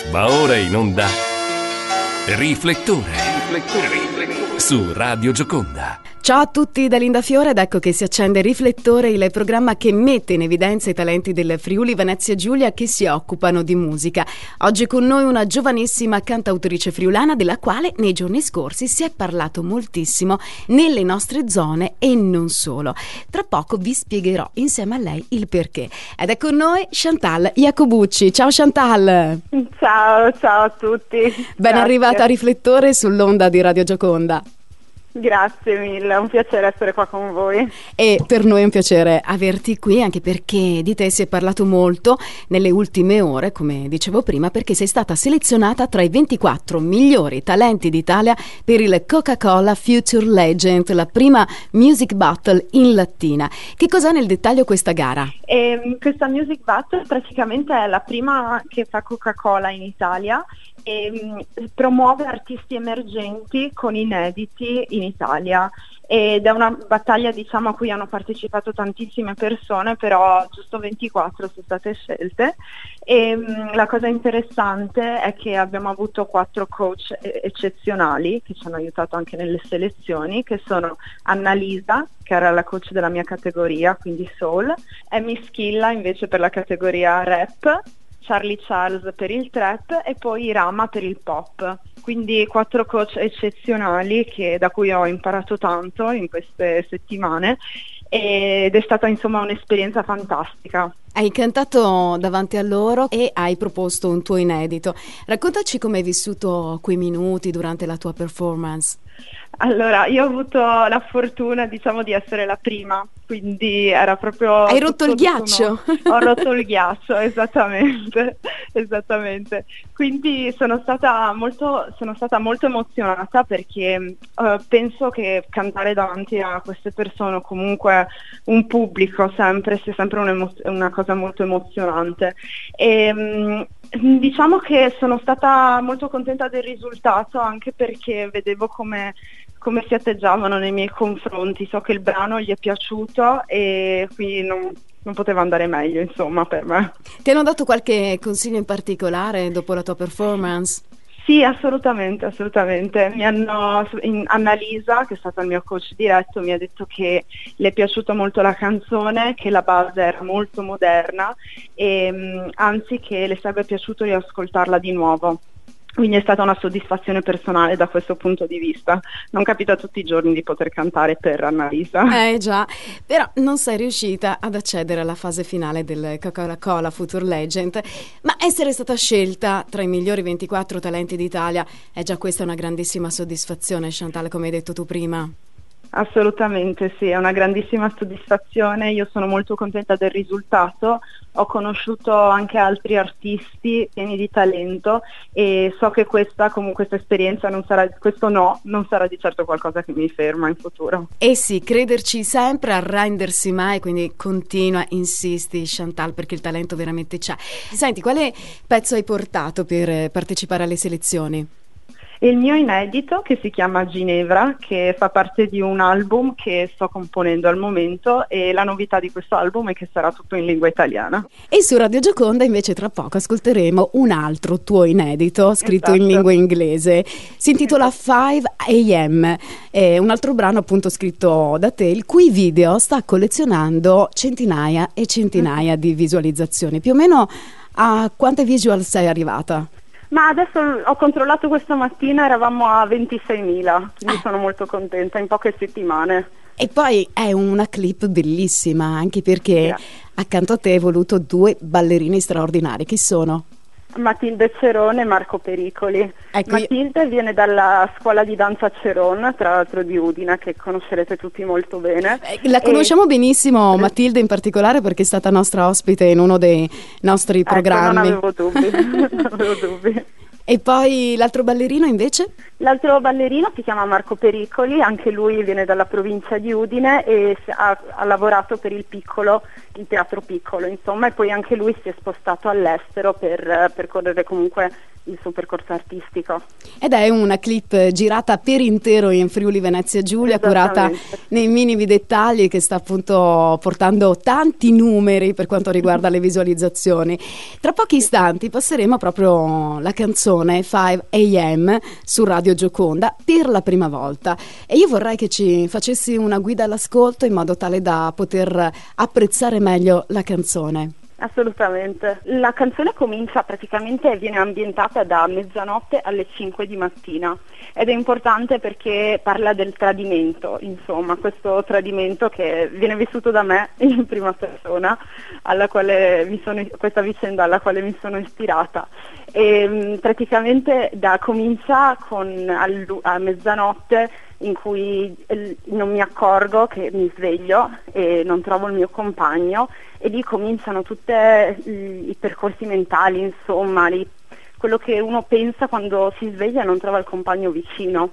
Va ora in onda Riflettore su Radio Gioconda. Ciao a tutti da Linda Fiore ed ecco che si accende Riflettore, il programma che mette in evidenza i talenti del Friuli Venezia Giulia che si occupano di musica. Oggi con noi una giovanissima cantautrice friulana della quale nei giorni scorsi si è parlato moltissimo nelle nostre zone e non solo. Tra poco vi spiegherò insieme a lei il perché. Ed è con noi Chantal Iacobucci. Ciao Chantal! Ciao a tutti. Ben arrivata a Riflettore sull'onda di Radio Gioconda. Grazie mille, è un piacere essere qua con voi. E per noi è un piacere averti qui, anche perché di te si è parlato molto nelle ultime ore, come dicevo prima, perché sei stata selezionata tra i 24 migliori talenti d'Italia per il Coca-Cola Future Legend, la prima music battle in latina. Che cos'è nel dettaglio questa gara? Questa music battle praticamente è la prima che fa Coca-Cola in Italia e promuove artisti emergenti con inediti in Italia, ed è una battaglia, diciamo, a cui hanno partecipato tantissime persone, però giusto 24 sono state scelte. E la cosa interessante è che abbiamo avuto 4 coach eccezionali che ci hanno aiutato anche nelle selezioni, che sono Annalisa, che era la coach della mia categoria, quindi soul, Amy Schilla invece per la categoria rap, Charlie Charles per il trap e poi Rama per il pop. Quindi 4 coach eccezionali da cui ho imparato tanto in queste settimane, ed è stata insomma un'esperienza fantastica. Hai cantato davanti a loro e hai proposto un tuo inedito. Raccontaci come hai vissuto quei minuti durante la tua performance. Allora, io ho avuto la fortuna, diciamo, di essere la prima, quindi era proprio... Hai rotto il ghiaccio? Ho rotto il ghiaccio, esattamente. Quindi sono stata molto emozionata perché penso che cantare davanti a queste persone, o comunque un pubblico, sia sempre una cosa molto emozionante. E diciamo che sono stata molto contenta del risultato, anche perché vedevo come si atteggiavano nei miei confronti. So che il brano gli è piaciuto e quindi non poteva andare meglio, insomma, per me. Ti hanno dato qualche consiglio in particolare dopo la tua performance? Sì, assolutamente. Annalisa, che è stata il mio coach diretto, mi ha detto che le è piaciuta molto la canzone, che la base era molto moderna e anzi che le sarebbe piaciuto riascoltarla di nuovo. Quindi è stata una soddisfazione personale da questo punto di vista. Non capita tutti i giorni di poter cantare per Annalisa. Già, però non sei riuscita ad accedere alla fase finale del Coca-Cola Future Legend, ma essere stata scelta tra i migliori 24 talenti d'Italia è già questa una grandissima soddisfazione, Chantal, come hai detto tu prima. Assolutamente sì, è una grandissima soddisfazione. Io sono molto contenta del risultato. Ho conosciuto anche altri artisti pieni di talento e so che questa esperienza non sarà di certo qualcosa che mi ferma in futuro. Eh sì, crederci sempre, arrendersi mai, quindi continua, insisti Chantal, perché il talento veramente c'è. Senti, quale pezzo hai portato per partecipare alle selezioni? Il mio inedito, che si chiama Ginevra, che fa parte di un album che sto componendo al momento, e la novità di questo album è che sarà tutto in lingua italiana. E su Radio Gioconda invece tra poco ascolteremo un altro tuo inedito scritto in lingua inglese. Si intitola 5 AM, è un altro brano appunto scritto da te, il cui video sta collezionando centinaia e centinaia di visualizzazioni. Più o meno a quante visual sei arrivata? Ma adesso ho controllato questa mattina, eravamo a 26.000, quindi sono molto contenta, in poche settimane. E poi è una clip bellissima, anche perché accanto a te hai voluto 2 ballerini straordinari. Chi sono? Matilde Cerone e Marco Pericoli. Ecco, Matilde viene dalla scuola di danza Ceron, tra l'altro di Udine, che conoscerete tutti molto bene. La conosciamo benissimo, Matilde in particolare, perché è stata nostra ospite in uno dei nostri programmi. Non avevo dubbi. E poi l'altro ballerino invece? L'altro ballerino si chiama Marco Pericoli, anche lui viene dalla provincia di Udine e ha lavorato per il Teatro Piccolo, insomma, e poi anche lui si è spostato all'estero per correre comunque il suo percorso artistico. Ed è una clip girata per intero in Friuli Venezia Giulia, curata nei minimi dettagli, che sta appunto portando tanti numeri per quanto riguarda le visualizzazioni. Tra pochi istanti passeremo proprio la canzone 5 AM su Radio Gioconda per la prima volta, e io vorrei che ci facessi una guida all'ascolto in modo tale da poter apprezzare meglio la canzone. Assolutamente. La canzone comincia praticamente, viene ambientata da mezzanotte alle 5 di mattina, ed è importante perché parla del tradimento, insomma, questo tradimento che viene vissuto da me in prima persona, questa vicenda alla quale mi sono ispirata. E praticamente comincia a mezzanotte, in cui non mi accorgo che mi sveglio e non trovo il mio compagno, e lì cominciano tutti i percorsi mentali, insomma, quello che uno pensa quando si sveglia e non trova il compagno vicino.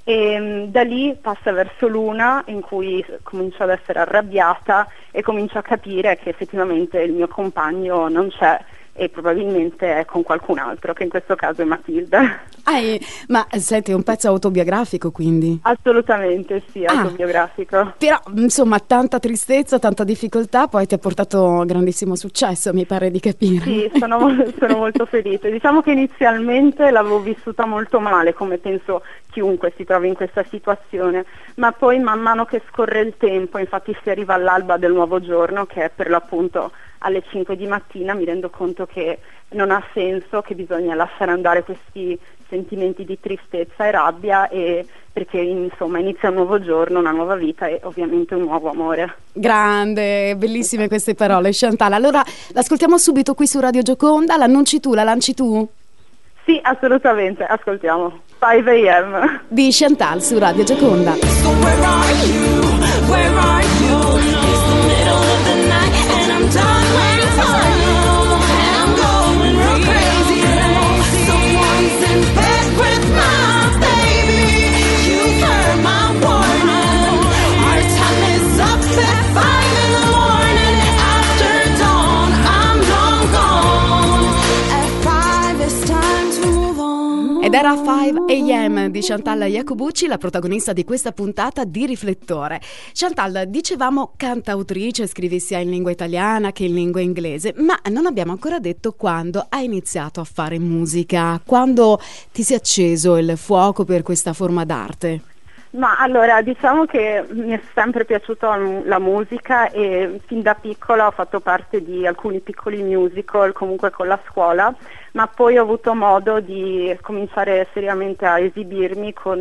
E da lì passa verso l'una, in cui comincio ad essere arrabbiata e comincio a capire che effettivamente il mio compagno non c'è, e probabilmente è con qualcun altro, che in questo caso è Matilda. Ma senti, è un pezzo autobiografico, quindi? Assolutamente sì, autobiografico. Però insomma tanta tristezza, tanta difficoltà, poi ti ha portato grandissimo successo, mi pare di capire. Sì, sono molto felice. Diciamo che inizialmente l'avevo vissuta molto male, come penso chiunque si trovi in questa situazione, ma poi man mano che scorre il tempo, infatti si arriva all'alba del nuovo giorno, che è per l'appunto alle 5 di mattina, mi rendo conto che non ha senso, che bisogna lasciare andare questi sentimenti di tristezza e rabbia, e perché insomma inizia un nuovo giorno, una nuova vita e ovviamente un nuovo amore. Grande, bellissime queste parole, Chantal. Allora l'ascoltiamo subito qui su Radio Gioconda, l'annunci tu, la lanci tu? Sì, assolutamente, ascoltiamo 5 AM di Chantal su Radio Gioconda. So where are you? Where are you? It's the middle of the night and I'm done waiting for you, and I'm going real crazy. Someone's in bed with my baby. You've heard my warning. Our time is up at 5 in the morning. After dawn, I'm long gone. At 5 it's time to move on. Ed era 5 AM di Chantal Iacobucci, la protagonista di questa puntata di Riflettore. Chantal, dicevamo cantautrice, scrivi sia in lingua italiana che in lingua inglese, ma non abbiamo ancora detto quando hai iniziato a fare musica, quando ti si è acceso il fuoco per questa forma d'arte. Ma allora, diciamo che mi è sempre piaciuta la musica, e fin da piccola ho fatto parte di alcuni piccoli musical, comunque con la scuola, ma poi ho avuto modo di cominciare seriamente a esibirmi con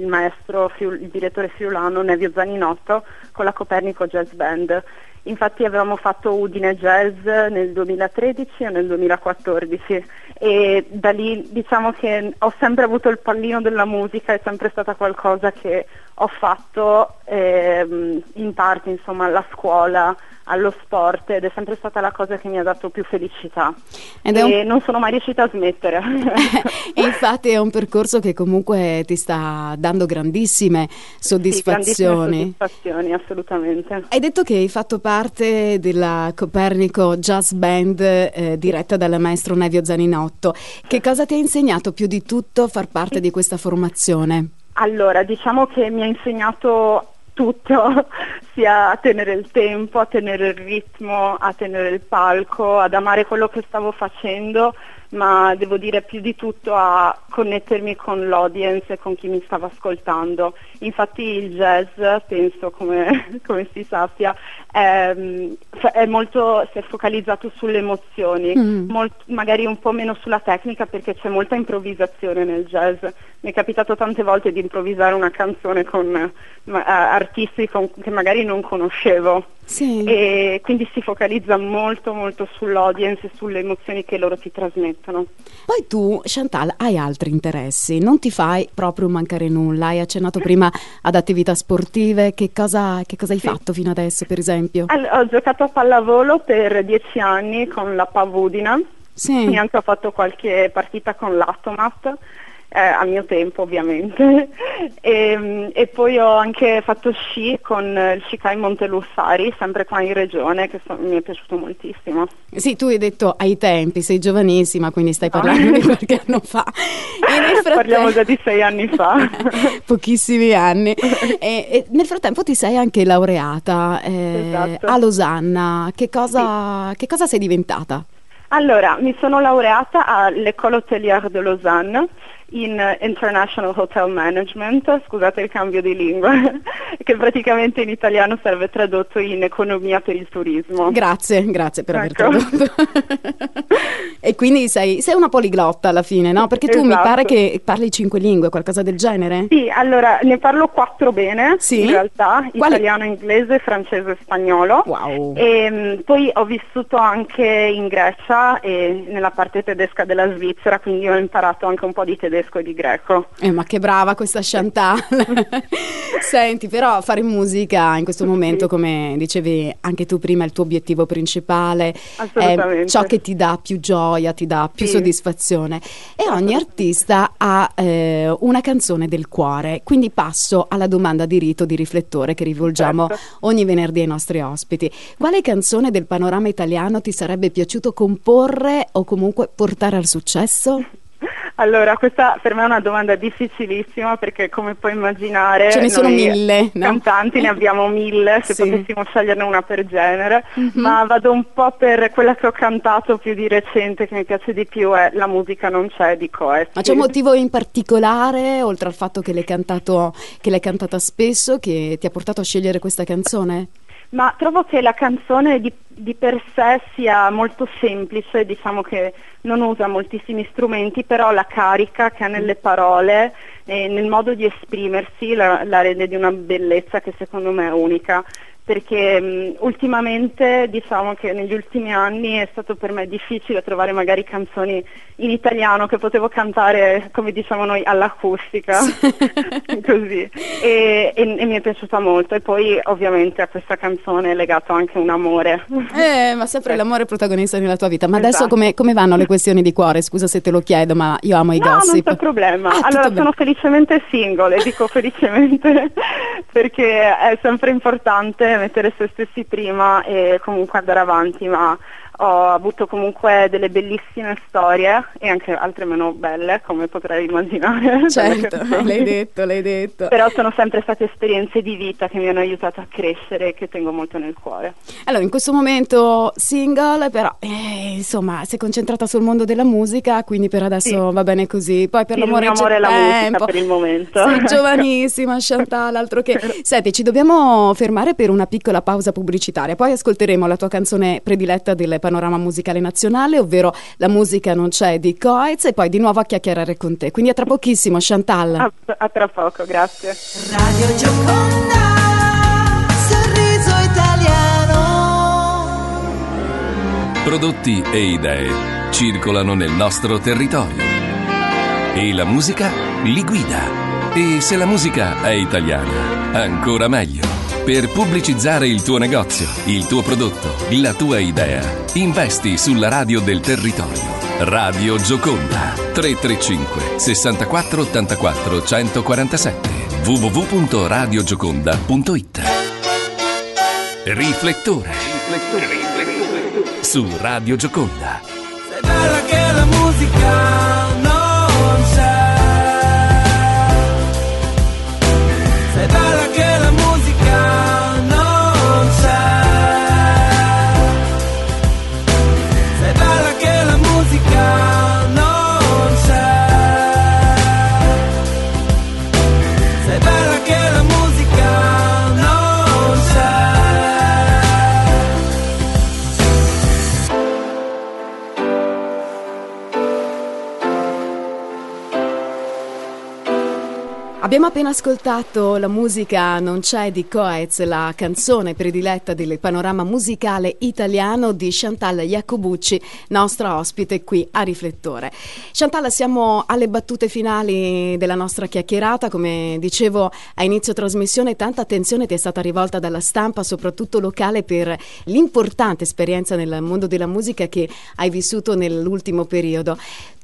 il direttore friulano Nevio Zaninotto, con la Copernico Jazz Band. Infatti avevamo fatto Udine Jazz nel 2013 o nel 2014, e da lì diciamo che ho sempre avuto il pallino della musica, è sempre stata qualcosa che ho fatto in parte, insomma, alla scuola, allo sport, ed è sempre stata la cosa che mi ha dato più felicità, e non sono mai riuscita a smettere. E infatti è un percorso che comunque ti sta dando grandissime soddisfazioni. Sì, grandissime soddisfazioni, assolutamente. Hai detto che hai fatto parte della Copernico Jazz Band diretta dal maestro Nevio Zaninotto. Che cosa ti ha insegnato più di tutto far parte di questa formazione? Allora, diciamo che mi ha insegnato tutto, sia a tenere il tempo, a tenere il ritmo, a tenere il palco, ad amare quello che stavo facendo, ma devo dire più di tutto a connettermi con l'audience e con chi mi stava ascoltando. Infatti il jazz, penso come si sappia, è molto, si è focalizzato sulle emozioni, magari un po' meno sulla tecnica, perché c'è molta improvvisazione nel jazz. Mi è capitato tante volte di improvvisare una canzone con artisti che magari non conoscevo. Sì. E quindi si focalizza molto molto sull'audience e sulle emozioni che loro ti trasmettono. Poi tu, Chantal, hai altri interessi, non ti fai proprio mancare nulla. Hai accennato prima ad attività sportive. Che cosa hai fatto fino adesso, per esempio? Ho giocato a pallavolo per 10 anni con la Pavudina. Sì. E anche ho fatto qualche partita con l'Atomat. a mio tempo ovviamente, e poi ho anche fatto sci con il Sci-Kai Montelussari, sempre qua in regione, che mi è piaciuto moltissimo. Sì, tu hai detto ai tempi, sei giovanissima, quindi stai parlando di qualche anno fa. E nel Parliamo già di 6 anni fa. Pochissimi anni. E nel frattempo ti sei anche laureata Esatto. a Losanna. Che cosa sei diventata? Allora, mi sono laureata all'École Hôtelière de Lausanne in International Hotel Management, scusate il cambio di lingua, che praticamente in italiano sarebbe tradotto in economia per il turismo. Grazie per aver Ecco. tradotto. E quindi sei una poliglotta alla fine, no? Perché tu mi Esatto. pare che parli 5 lingue, qualcosa del genere? Sì, allora ne parlo 4 bene, Sì? in realtà, Quali? italiano, inglese, francese e spagnolo. Wow. E poi ho vissuto anche in Grecia e nella parte tedesca della Svizzera, quindi ho imparato anche un po' di tedesco e di greco. Ma che brava questa Chantal. Senti, però fare musica in questo momento, come dicevi anche tu prima, è il tuo obiettivo principale, è Assolutamente. ciò che ti dà più gioia, ti dà più Sì. soddisfazione. E ogni artista ha una canzone del cuore, quindi passo alla domanda di rito di riflettore che rivolgiamo Certo. ogni venerdì ai nostri ospiti. Quale canzone del panorama italiano ti sarebbe piaciuto comporre o comunque portare al successo? Allora, questa per me è una domanda difficilissima perché come puoi immaginare Ce ne sono noi 1000, no? cantanti ne abbiamo 1000 se Sì. potessimo sceglierne una per genere, Mhm. ma vado un po' per quella che ho cantato più di recente, che mi piace di più, è La musica non c'è di Coez. Ma c'è un motivo in particolare, oltre al fatto che l'hai cantata spesso, che ti ha portato a scegliere questa canzone? Ma trovo che la canzone di per sé sia molto semplice, diciamo che non usa moltissimi strumenti, però la carica che ha nelle parole e nel modo di esprimersi la rende di una bellezza che secondo me è unica. Perché ultimamente, diciamo che negli ultimi anni è stato per me difficile trovare magari canzoni in italiano che potevo cantare, come diciamo noi, all'acustica, così, e mi è piaciuta molto. E poi ovviamente a questa canzone è legato anche un amore. Ma sempre l'amore protagonista nella tua vita. Ma adesso Esatto. come vanno le questioni di cuore? Scusa se te lo chiedo, ma io amo i No, non gossip. c'è problema. Ah, tutto Allora, bene. sono felicemente single, e dico felicemente perché è sempre importante mettere se stessi prima e comunque andare avanti, ma ho avuto comunque delle bellissime storie e anche altre meno belle, come potrai immaginare. Certo, dalle canzoni. l'hai detto. Però sono sempre state esperienze di vita che mi hanno aiutato a crescere e che tengo molto nel cuore. Allora, in questo momento single, però insomma, sei concentrata sul mondo della musica, quindi per adesso Sì. va bene così. Poi per Sì, il l'amore mio c'è amore è la musica tempo. per il momento. Sei Ecco. giovanissima, Chantal, altro che. Senti, ci dobbiamo fermare per una piccola pausa pubblicitaria, poi ascolteremo la tua canzone prediletta del panorama musicale nazionale, ovvero La musica non c'è di Coez, e poi di nuovo a chiacchierare con te. Quindi a tra pochissimo, Chantal. A tra poco, grazie. Radio Gioconda, sorriso italiano. Prodotti e idee circolano nel nostro territorio. E la musica li guida. E se la musica è italiana, ancora meglio. Per pubblicizzare il tuo negozio, il tuo prodotto, la tua idea, investi sulla radio del territorio. Radio Gioconda 335 64 84 147 www.radiogioconda.it. Riflettore su Radio Gioconda. Sei bella che la musica non c'è. Sei bella che la musica non c'è. Sei bella che la musica non c'è. Sei bella che la musica non c'è. Abbiamo appena ascoltato La musica non c'è di Coez, la canzone prediletta del panorama musicale italiano di Chantal Iacobucci, nostra ospite qui a Riflettore. Chantal, siamo alle battute finali della nostra chiacchierata. Come dicevo a inizio trasmissione, tanta attenzione ti è stata rivolta dalla stampa, soprattutto locale, per l'importante esperienza nel mondo della musica che hai vissuto nell'ultimo periodo.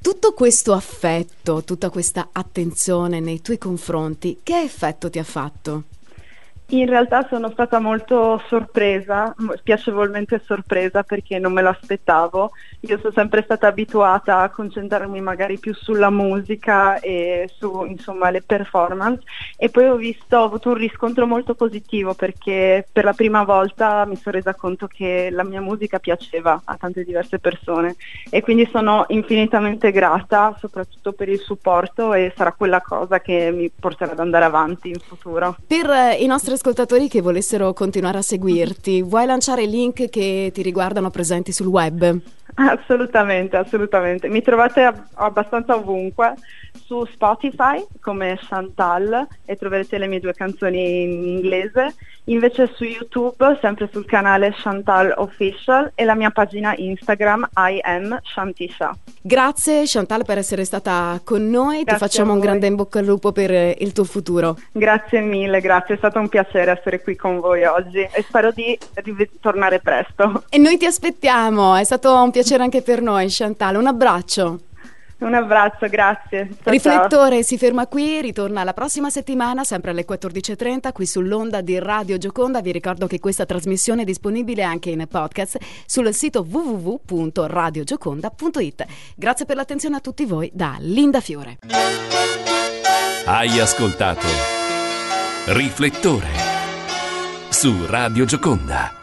Tutto questo affetto, tutta questa attenzione nei tuoi confronti, che effetto ti ha fatto? In realtà sono stata molto sorpresa, piacevolmente sorpresa, perché non me lo aspettavo. Io sono sempre stata abituata a concentrarmi magari più sulla musica e su, insomma, le performance, e poi ho avuto un riscontro molto positivo, perché per la prima volta mi sono resa conto che la mia musica piaceva a tante diverse persone, e quindi sono infinitamente grata soprattutto per il supporto, e sarà quella cosa che mi porterà ad andare avanti in futuro. Per i nostri ascoltatori che volessero continuare a seguirti, vuoi lanciare i link che ti riguardano presenti sul web? Assolutamente, assolutamente. Mi trovate abbastanza ovunque, su Spotify come Chantal, e troverete le mie 2 canzoni in inglese. Invece su YouTube, sempre sul canale Chantal Official, e la mia pagina Instagram I am Shantisha. Grazie Chantal per essere stata con noi, Grazie ti facciamo a un voi. grande in bocca al lupo per il tuo futuro. Grazie mille, grazie, è stato un piacere essere qui con voi oggi e spero di tornare presto. E noi ti aspettiamo, è stato un piacere anche per noi Chantal, un abbraccio. Un abbraccio, grazie. Ciao, Riflettore si ferma qui, ritorna la prossima settimana sempre alle 14.30 qui sull'onda di Radio Gioconda. Vi ricordo che questa trasmissione è disponibile anche in podcast sul sito www.radiogioconda.it. Grazie per l'attenzione a tutti voi da Linda Fiore. Hai ascoltato Riflettore su Radio Gioconda.